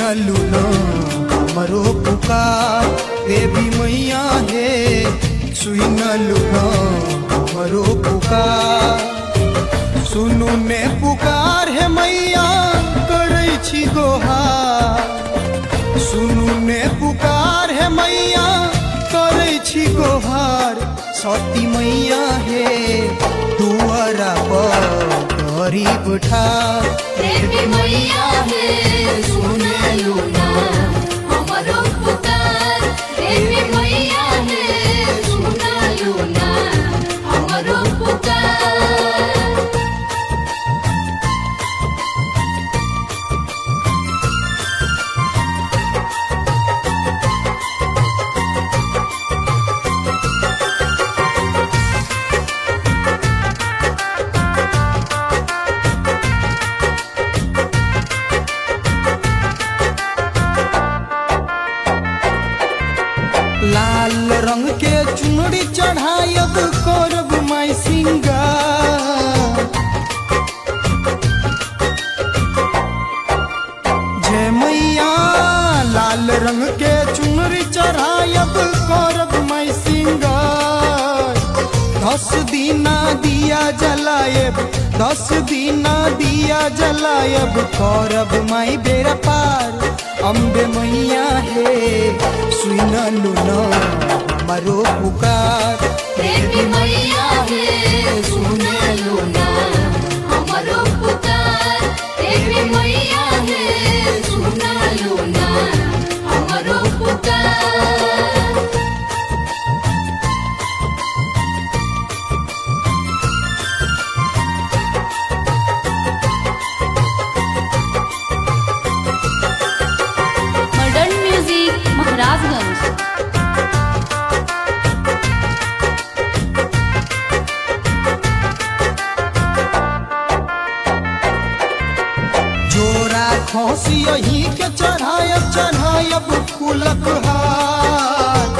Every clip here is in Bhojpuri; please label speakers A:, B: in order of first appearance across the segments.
A: सुनलु न हमरो पुकार देवी मैया हे सुनलु न हमरो पुकार सुनु ने पुकार हे मैया करै छी गोहार सुनु ने पुकार हे मैया करै छी गोहार सती मैया हे दुआरा पर गरीब ठार
B: देवी मैया हे सुनलु ना हमरो पुकार देवी मैया हे सुनलु ना हमरो पुकार
A: लाल रंग के चुनरी चढ़ायब करब माई सिंगार जय मैया लाल रंग के चुनरी चढ़ायब करब माई सिंगार 10 दीना दिया जलायब 10 दीना दिया जलायब करब माई बेरा पार अम्बे मैया हे सुनलु न हमरो पुकार
B: देवी मैया हे सुनलु ना हमरो पुकार देवी मैया हे सुनलु ना हमरो पुकार मॉडर्न म्यूजिक महाराजगंज
A: जोरा खोसी यही के चढ़ायब फूलक हार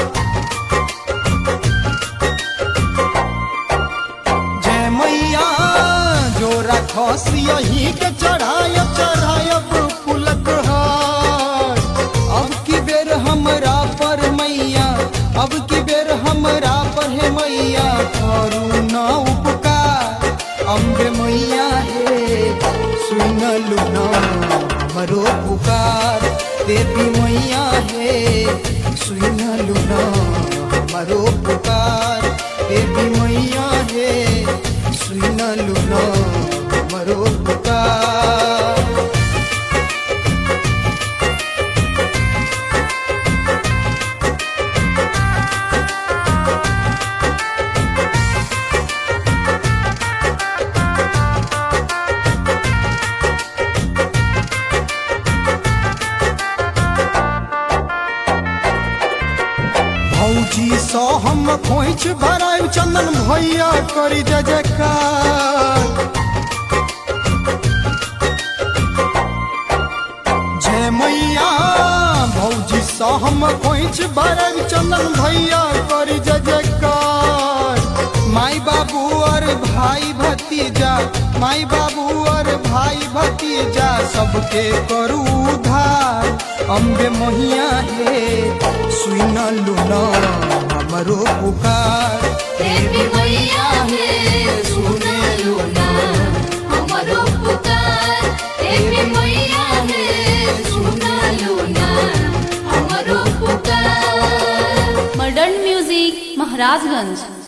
A: जय मैया जोरा खोसी यही के चढ़ायब फूलक हार अब की बेर हमरा पर मैया अब की बेर हमरा पर है मैया करू न उपकार अम्बे मैया हे सुनलु न हमरो पुकार देवी मैया हे सुनलु न हमरो पुकार देवी मैया हे सुनलु न हमरो पुकार भौजी सो हम खोइच भरायब चंदन भैया करी जय जयकार जय मैया भौजी सो हम खोइच भरायब चंदन भैया करी जय जयकार माई बाबू और भाई भतीजा माई बाबू और भाई भतीजा सबके करू उधार अम्बे मैया हे सुनलु न हमरो पुकार
B: देवी मैया हे सुनलु ना हमरो पुकार देवी मैया हे सुनलु ना हमरो पुकार मॉडर्न म्यूजिक महाराजगंज